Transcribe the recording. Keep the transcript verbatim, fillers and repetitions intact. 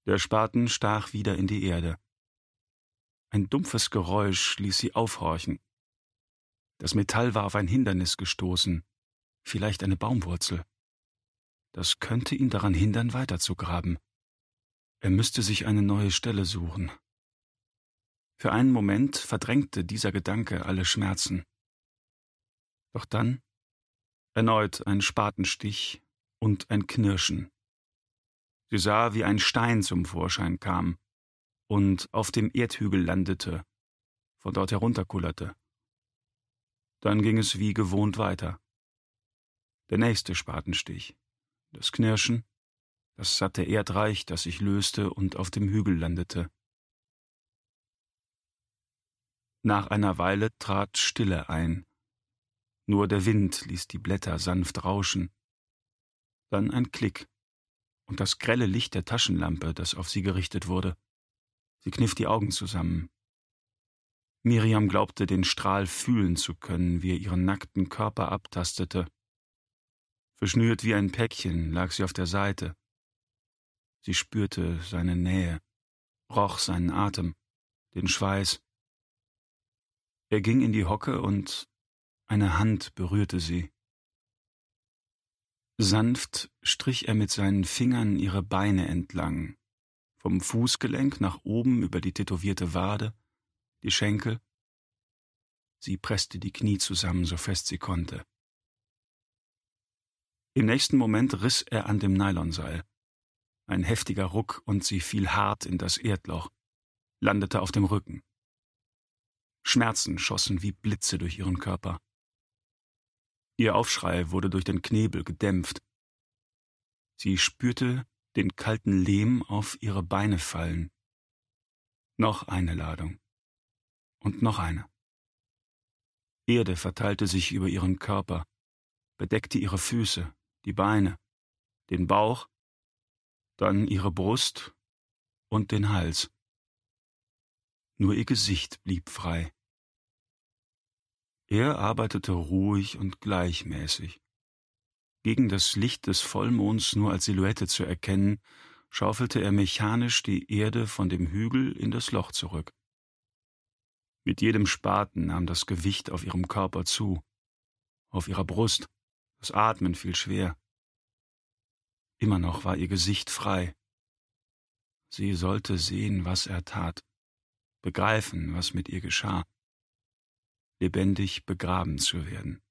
Der Spaten stach wieder in die Erde. Ein dumpfes Geräusch ließ sie aufhorchen. Das Metall war auf ein Hindernis gestoßen, vielleicht eine Baumwurzel. Das könnte ihn daran hindern, weiterzugraben. Er müsste sich eine neue Stelle suchen. Für einen Moment verdrängte dieser Gedanke alle Schmerzen. Doch dann erneut ein Spatenstich und ein Knirschen. Sie sah, wie ein Stein zum Vorschein kam und auf dem Erdhügel landete, von dort herunterkullerte. Dann ging es wie gewohnt weiter. Der nächste Spatenstich, das Knirschen, das satte Erdreich, das sich löste und auf dem Hügel landete. Nach einer Weile trat Stille ein. Nur der Wind ließ die Blätter sanft rauschen. Dann ein Klick und das grelle Licht der Taschenlampe, das auf sie gerichtet wurde. Sie kniff die Augen zusammen. Miriam glaubte, den Strahl fühlen zu können, wie er ihren nackten Körper abtastete. Verschnürt wie ein Päckchen lag sie auf der Seite. Sie spürte seine Nähe, roch seinen Atem, den Schweiß. Er ging in die Hocke und eine Hand berührte sie. Sanft strich er mit seinen Fingern ihre Beine entlang, vom Fußgelenk nach oben über die tätowierte Wade, die Schenkel. Sie presste die Knie zusammen, so fest sie konnte. Im nächsten Moment riss er an dem Nylonseil. Ein heftiger Ruck und sie fiel hart in das Erdloch, landete auf dem Rücken. Schmerzen schossen wie Blitze durch ihren Körper. Ihr Aufschrei wurde durch den Knebel gedämpft. Sie spürte den kalten Lehm auf ihre Beine fallen. Noch eine Ladung. Und noch eine. Erde verteilte sich über ihren Körper, bedeckte ihre Füße, die Beine, den Bauch, dann ihre Brust und den Hals. Nur ihr Gesicht blieb frei. Er arbeitete ruhig und gleichmäßig. Gegen das Licht des Vollmonds nur als Silhouette zu erkennen, schaufelte er mechanisch die Erde von dem Hügel in das Loch zurück. Mit jedem Spaten nahm das Gewicht auf ihrem Körper zu, auf ihrer Brust. Das Atmen fiel schwer. Immer noch war ihr Gesicht frei. Sie sollte sehen, was er tat, begreifen, was mit ihr geschah, lebendig begraben zu werden.